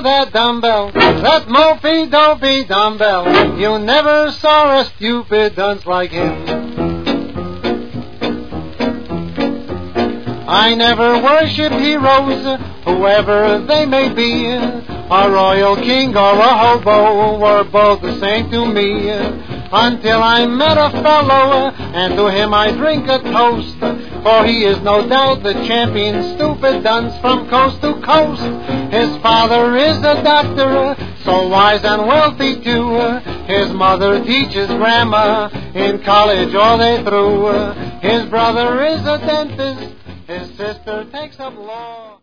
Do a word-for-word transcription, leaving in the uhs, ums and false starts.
know that dumbbell, that mopey-dopey dumbbell. You never saw a stupid dunce like him. I never worship heroes, whoever they may be, a royal king or a hobo were both the same to me, until I met a fellow, and to him I drink a toast, for he is no doubt the champion stupid dunce from coast to coast. His father is a doctor, so wise and wealthy too. His mother teaches grammar, in college all they through. His brother is a dentist, his sister takes up law.